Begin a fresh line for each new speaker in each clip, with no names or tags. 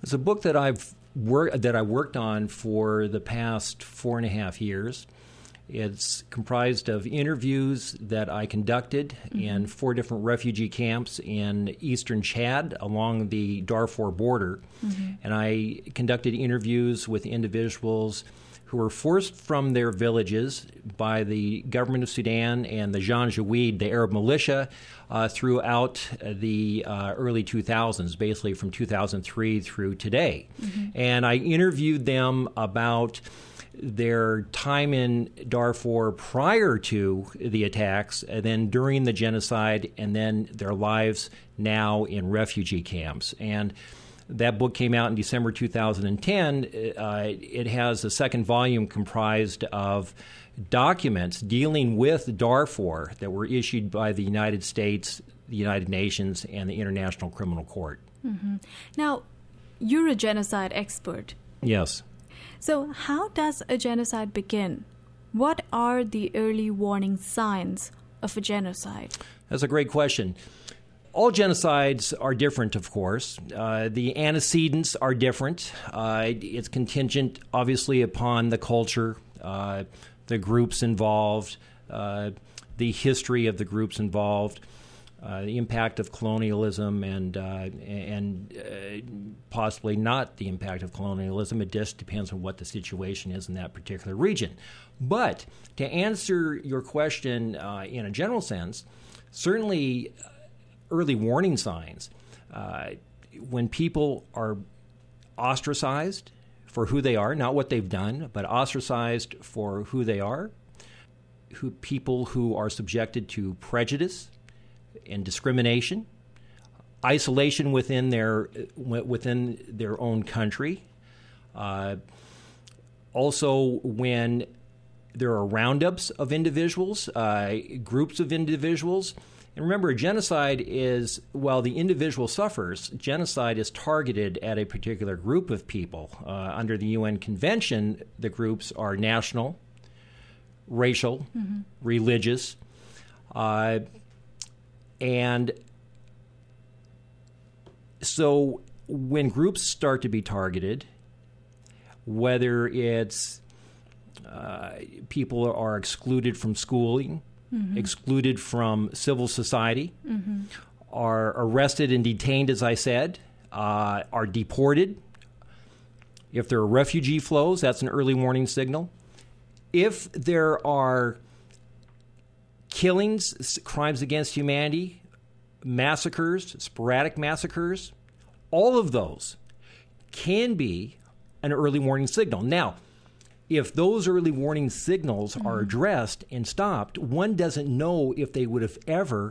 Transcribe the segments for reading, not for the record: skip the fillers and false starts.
It's a book that I worked on for the past 4.5 years. It's comprised of interviews that I conducted in 4 different refugee camps in eastern Chad along the Darfur border. And I conducted interviews with individuals who were forced from their villages by the government of Sudan and the Janjaweed, the Arab militia, throughout the early 2000s, basically from 2003 through today. And I interviewed them about their time in Darfur prior to the attacks, and then during the genocide, and then their lives now in refugee camps. And that book came out in December 2010. It has a second volume comprised of documents dealing with Darfur that were issued by the United States, the United Nations, and the International Criminal Court.
Now, you're a genocide expert.
Yes.
So how does a genocide begin? What are the early warning signs of a genocide?
That's a great question. All genocides are different, of course. The antecedents are different. It's contingent, obviously, upon the culture, the groups involved, the history of the groups involved, the impact of colonialism, and possibly not the impact of colonialism. It just depends on what the situation is in that particular region. But to answer your question in a general sense, certainly early warning signs, when people are ostracized for who they are, not what they've done, but ostracized for who they are, people who are subjected to prejudice and discrimination, isolation within their own country. Also, when there are roundups of individuals, groups of individuals. And remember, genocide is, while the individual suffers, genocide is targeted at a particular group of people. Under the UN Convention, the groups are national, racial, religious, and so when groups start to be targeted, whether it's people are excluded from schooling, excluded from civil society, are arrested and detained, as I said, are deported. If there are refugee flows, that's an early warning signal. If there are killings, crimes against humanity, massacres, sporadic massacres, all of those can be an early warning signal. Now, if those early warning signals are addressed and stopped, one doesn't know if they would have ever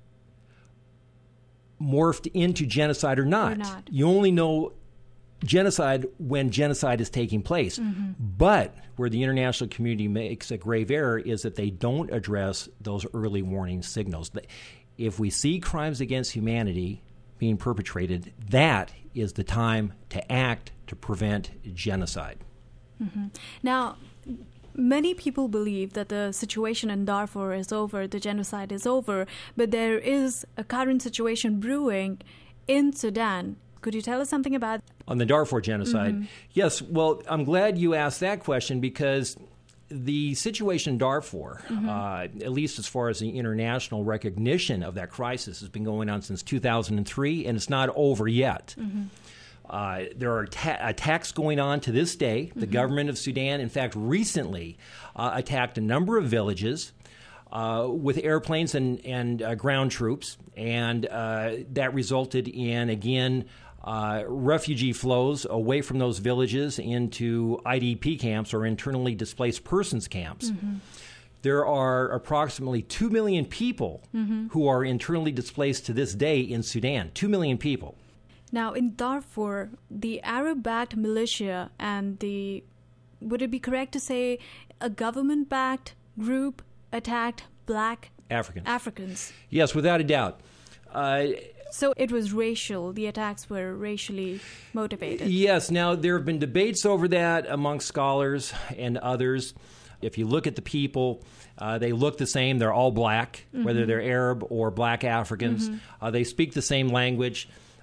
morphed into genocide or not. You only know genocide when genocide is taking place. But where the international community makes a grave error is that they don't address those early warning signals. If we see crimes against humanity being perpetrated, that is the time to act to prevent genocide.
Now, many people believe that the situation in Darfur is over, the genocide is over, but there is a current situation brewing in Sudan. Could you tell us something about
on the Darfur genocide? Yes, well, I'm glad you asked that question because the situation in Darfur, at least as far as the international recognition of that crisis, has been going on since 2003, and it's not over yet. There are attacks going on to this day. The government of Sudan, in fact, recently attacked a number of villages with airplanes and ground troops, and that resulted in, again, refugee flows away from those villages into IDP camps or internally displaced persons camps. There are approximately 2 million people who are internally displaced to this day in Sudan. 2 million people.
Now, in Darfur, the Arab-backed militia and would it be correct to say a government-backed group attacked black Africans?
Yes, without a doubt.
So it was racial. The attacks were racially motivated.
Yes. Now, there have been debates over that among scholars and others. If you look at the people, they look the same. They're all black, whether they're Arab or black Africans. They speak the same language.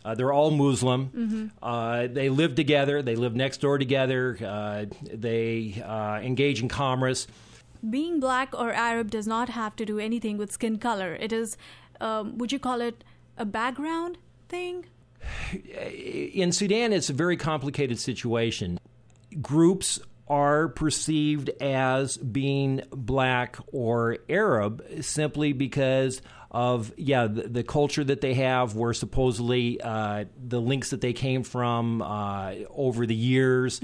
They're all Muslim. They live together. They live next door together. They engage in commerce.
Being black or Arab does not have to do anything with skin color. It is, would you call it a background thing?
In Sudan, it's a very complicated situation. Groups are perceived as being black or Arab simply because of, the culture that they have, where supposedly the links that they came from over the years.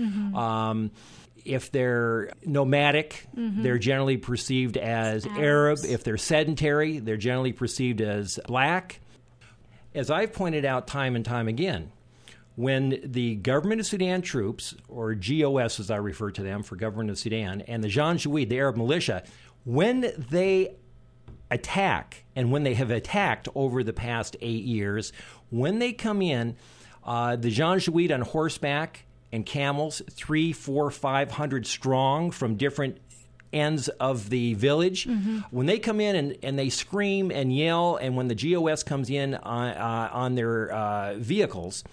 If they're nomadic, they're generally perceived as Arab. If they're sedentary, they're generally perceived as black. As I've pointed out time and time again, when the Government of Sudan troops, or GOS as I refer to them for Government of Sudan, and the Janjaweed, the Arab militia, when they attack, and when they have attacked over the past 8 years, when they come in, the Janjaweed on horseback and camels, 300, 400, 500 strong from different ends of the village. When they come in and they scream and yell, and when the GOS comes in on their vehicles,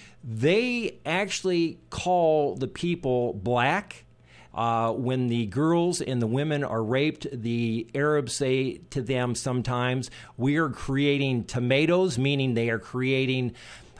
they actually call the people black. When the girls and the women are raped, the Arabs say to them sometimes, "We are creating tomatoes," meaning they are creating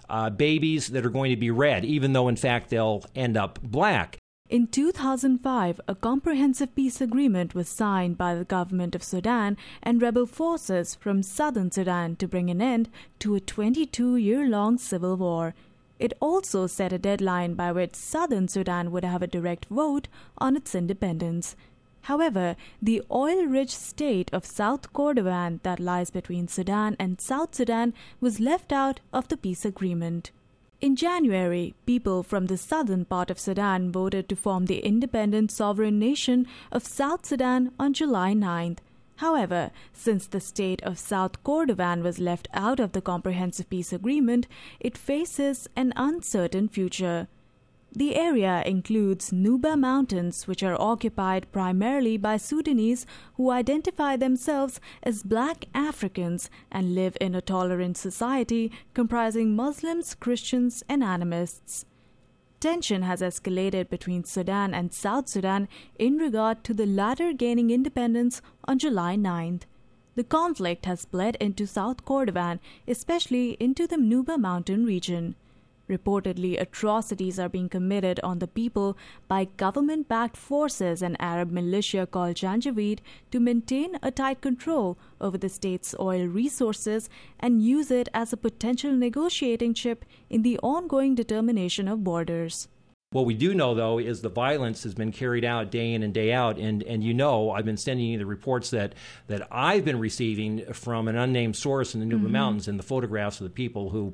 babies that are going to be red, even though in fact they'll end up black.
In 2005, a comprehensive peace agreement was signed by the government of Sudan and rebel forces from southern Sudan to bring an end to a 22-year-long civil war. It also set a deadline by which southern Sudan would have a direct vote on its independence. However, the oil-rich state of South Kordofan that lies between Sudan and South Sudan was left out of the peace agreement. In January, people from the southern part of Sudan voted to form the independent sovereign nation of South Sudan on July 9th. However, since the state of South Kordofan was left out of the comprehensive peace agreement, it faces an uncertain future. The area includes Nuba Mountains, which are occupied primarily by Sudanese who identify themselves as Black Africans and live in a tolerant society comprising Muslims, Christians, and animists. Tension has escalated between Sudan and South Sudan in regard to the latter gaining independence on July 9th. The conflict has bled into South Kordofan, especially into the Nuba Mountain region. Reportedly, atrocities are being committed on the people by government-backed forces and Arab militia called Janjaweed to maintain a tight control over the state's oil resources and use it as a potential negotiating chip in the ongoing determination of borders.
What we do know, though, is the violence has been carried out day in and day out. And I've been sending you the reports that I've been receiving from an unnamed source in the Nuba Mountains and the photographs of the people who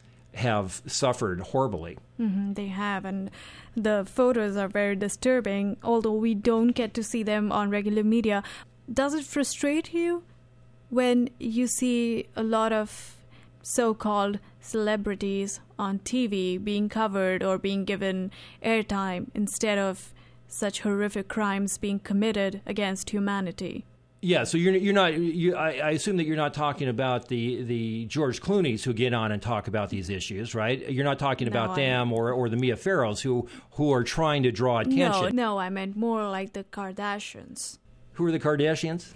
have suffered horribly.
They have, and the photos are very disturbing, although we don't get to see them on regular media. Does it frustrate you when you see a lot of so-called celebrities on TV being covered or being given airtime instead of such horrific crimes being committed against humanity?
Yeah, so you're not. I assume that you're not talking about the George Clooney's who get on and talk about these issues, right? You're not talking about them or the Mia Farrows who are trying to draw attention.
No, I meant more like the Kardashians.
Who are the Kardashians?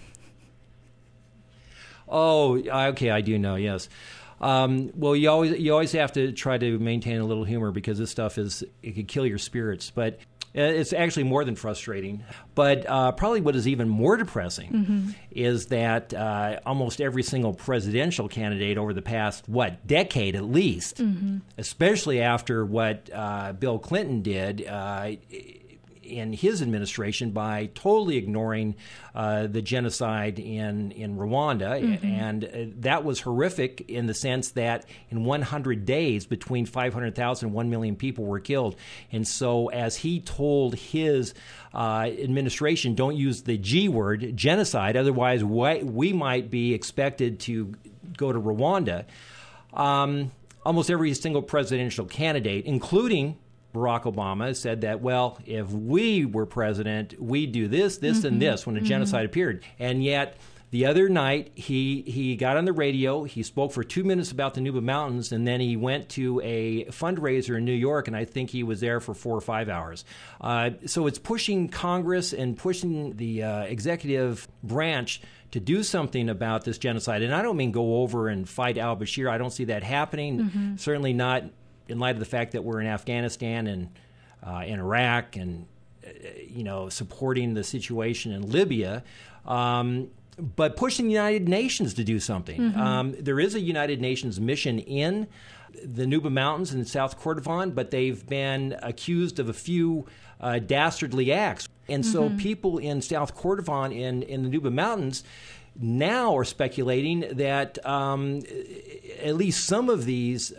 Oh, okay, I do know. Yes. Well, you always have to try to maintain a little humor because this stuff it could kill your spirits, but. It's actually more than frustrating. But probably what is even more depressing is that almost every single presidential candidate over the past, decade at least, especially after what Bill Clinton did in his administration by totally ignoring the genocide in Rwanda. And that was horrific in the sense that in 100 days, between 500,000 and 1 million people were killed. And so as he told his administration, don't use the G word, genocide, otherwise we might be expected to go to Rwanda. Almost every single presidential candidate, including Barack Obama, said that, well, if we were president, we'd do this, and this when a genocide appeared. And yet The other night, he got on the radio, he spoke for 2 minutes about the Nuba Mountains, and then he went to a fundraiser in New York, and I think he was there for 4 or 5 hours. So it's pushing Congress and pushing the executive branch to do something about this genocide. And I don't mean go over and fight al-Bashir. I don't see that happening, certainly not in light of the fact that we're in Afghanistan and in Iraq and supporting the situation in Libya. But pushing the United Nations to do something. There is a United Nations mission in the Nuba Mountains in South Kordofan, but they've been accused of a few dastardly acts. And so people in South Kordofan in the Nuba Mountains now are speculating that at least some of these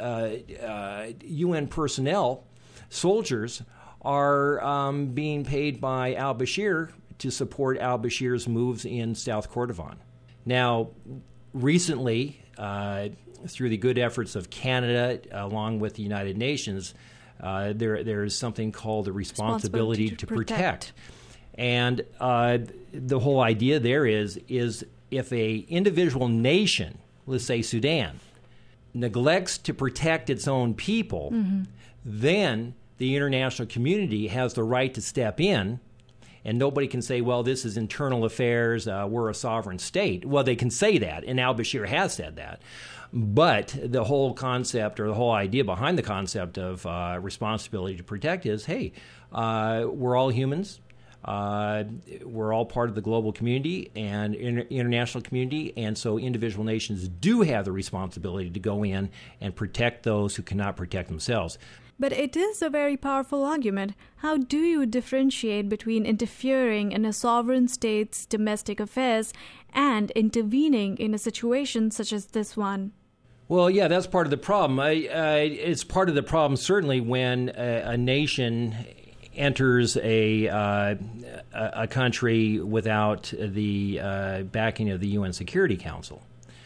UN personnel, soldiers, are being paid by al-Bashir to support al-Bashir's moves in South Kordofan. Now, recently, through the good efforts of Canada, along with the United Nations, there is something called the responsibility to protect. And the whole idea there is if a individual nation, let's say Sudan, neglects to protect its own people, then the international community has the right to step in. And nobody can say, well, this is internal affairs, we're a sovereign state. Well, they can say that, and al-Bashir has said that. But the whole concept or the whole idea behind the concept of responsibility to protect is, hey, we're all humans. We're all part of the global community and international community, and so individual nations do have the responsibility to go in and protect those who cannot protect themselves.
But it is a very powerful argument. How do you differentiate between interfering in a sovereign state's domestic affairs and intervening in a situation such as this one?
Well, yeah, that's part of the problem. It's part of the problem certainly when a nation enters a country without the backing of the UN Security Council.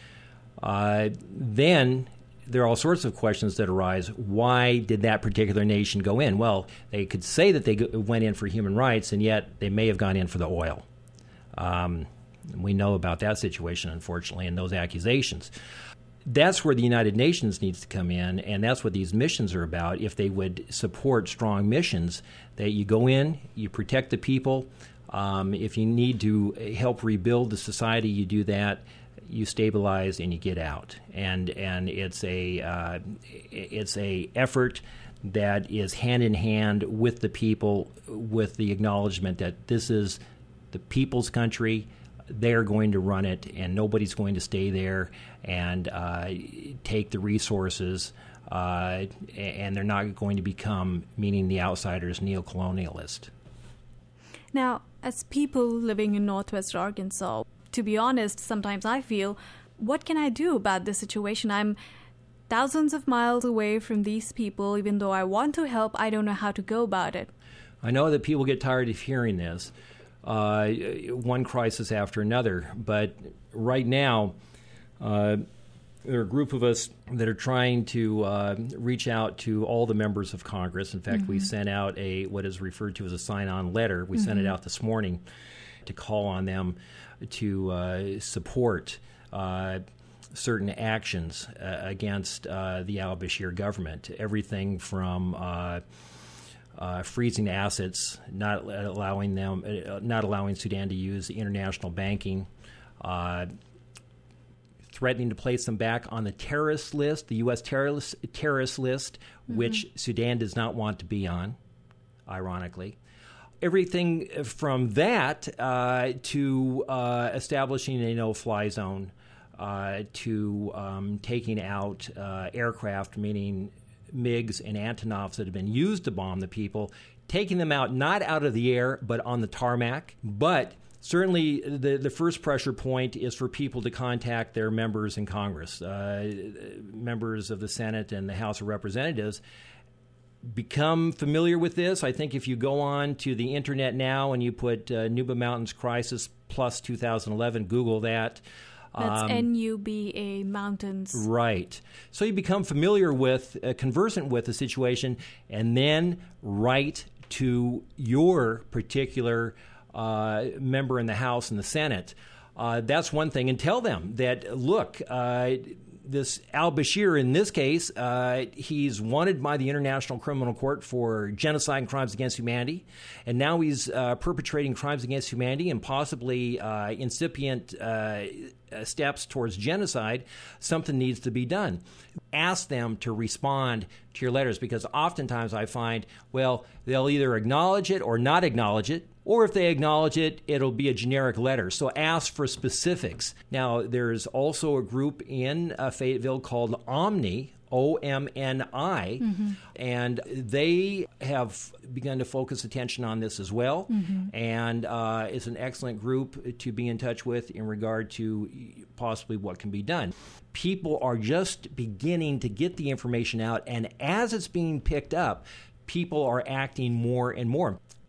Then there are all sorts of questions that arise. Why did that particular nation go in? Well, they could say that they went in for human rights, and yet they may have gone in for the oil. We know about that situation, unfortunately, and those accusations. That's where the United Nations needs to come in, and that's what these missions are about. If they would support strong missions, that you go in, you protect the people. If you need to help rebuild the society, you do that. You stabilize and you get out, and it's a effort that is hand in hand with the people, with the acknowledgement that this is the people's country. They're going to run it, and nobody's going to stay there and take the resources, and they're not going to become, meaning the outsiders, neo-colonialist.
Now, as people living in Northwest Arkansas, to be honest, sometimes I feel, what can I do about this situation? I'm thousands of miles away from these people. Even though I want to help, I don't know how to go about it.
I know that people get tired of hearing this, one crisis after another. But right now, there are a group of us that are trying to reach out to all the members of Congress. In fact, we sent out what is referred to as a sign-on letter. We sent it out this morning to call on them to support certain actions against the al-Bashir government. Everything from freezing assets, not allowing Sudan to use international banking, threatening to place them back on the terrorist list, the U.S. terrorist list, which Sudan does not want to be on, ironically. Everything from that to establishing a no-fly zone, to taking out aircraft, meaning MiGs and Antonovs that have been used to bomb the people, taking them out not out of the air but on the tarmac. But certainly the first pressure point is for people to contact their members in Congress, members of the Senate and the House of Representatives. Become familiar with this. I think if you go on to the internet now and you put Nuba Mountains Crisis plus 2011, Google that.
That's NUBA Mountains.
Right. So you become familiar with, conversant with the situation, and then write to your particular member in the House and the Senate That's one thing. And tell them that, look, this al-Bashir, in this case, he's wanted by the International Criminal Court for genocide and crimes against humanity, and now he's perpetrating crimes against humanity and possibly incipient steps towards genocide. Something needs to be done. Ask them to respond to your letters, because oftentimes I find, well, they'll either acknowledge it or not acknowledge it, or if they acknowledge it, it'll be a generic letter. So ask for specifics. Now, there's also a group in Fayetteville called Omni, OMNI, and they have begun to focus attention on this as well. And it's an excellent group to be in touch with in regard to possibly what can be done. People are just beginning to get the information out, and as it's being picked up, people are acting more and more.